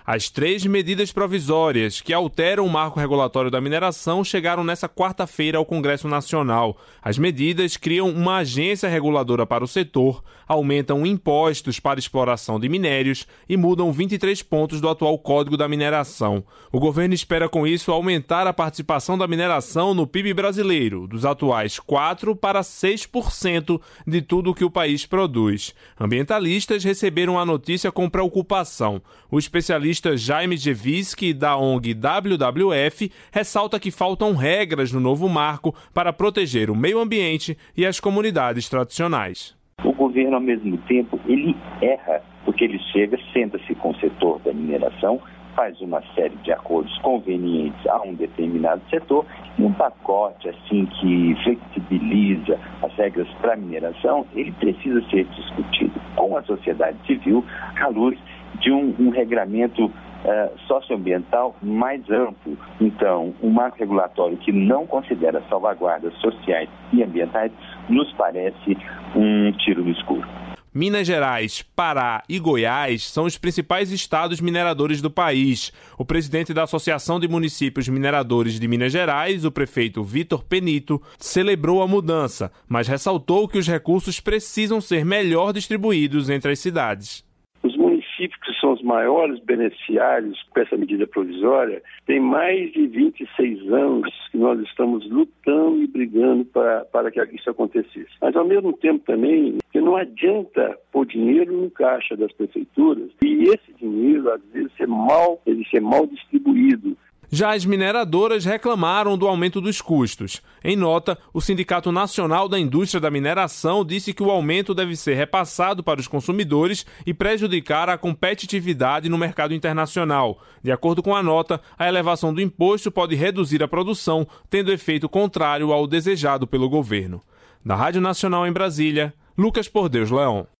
As 3 medidas provisórias que alteram o marco regulatório da mineração chegaram nesta quarta-feira ao Congresso Nacional. As medidas criam uma agência reguladora para o setor, aumentam impostos para exploração de minérios e mudam 23 pontos do atual Código da Mineração. O governo espera com isso aumentar a participação da mineração no PIB brasileiro, dos atuais 4% para 6% de tudo o que o país produz. Ambientalistas receberam a notícia com preocupação. O especialista Jaime Jeviski, da ONG WWF, ressalta que faltam regras no novo marco para proteger o meio ambiente e as comunidades tradicionais. O governo, ao mesmo tempo, ele erra, porque ele chega, senta-se com o setor da mineração, faz uma série de acordos convenientes a um determinado setor e um pacote assim que flexibiliza as regras para a mineração, ele precisa ser discutido com a sociedade civil à luz de um regramento socioambiental mais amplo. Então, um marco regulatório que não considera salvaguardas sociais e ambientais nos parece um tiro no escuro. Minas Gerais, Pará e Goiás são os principais estados mineradores do país. O presidente da Associação de Municípios Mineradores de Minas Gerais, o prefeito Vitor Penito, celebrou a mudança, mas ressaltou que os recursos precisam ser melhor distribuídos entre as cidades. Os municípios que são os maiores beneficiários com essa medida provisória, tem mais de 26 anos que nós estamos lutando e brigando para que isso acontecesse. Mas, ao mesmo tempo, também, que não adianta pôr dinheiro no caixa das prefeituras e esse dinheiro, às vezes, ser mal distribuído. Já as mineradoras reclamaram do aumento dos custos. Em nota, o Sindicato Nacional da Indústria da Mineração disse que o aumento deve ser repassado para os consumidores e prejudicar a competitividade no mercado internacional. De acordo com a nota, a elevação do imposto pode reduzir a produção, tendo efeito contrário ao desejado pelo governo. Da Rádio Nacional em Brasília, Lucas Por Deus Leão.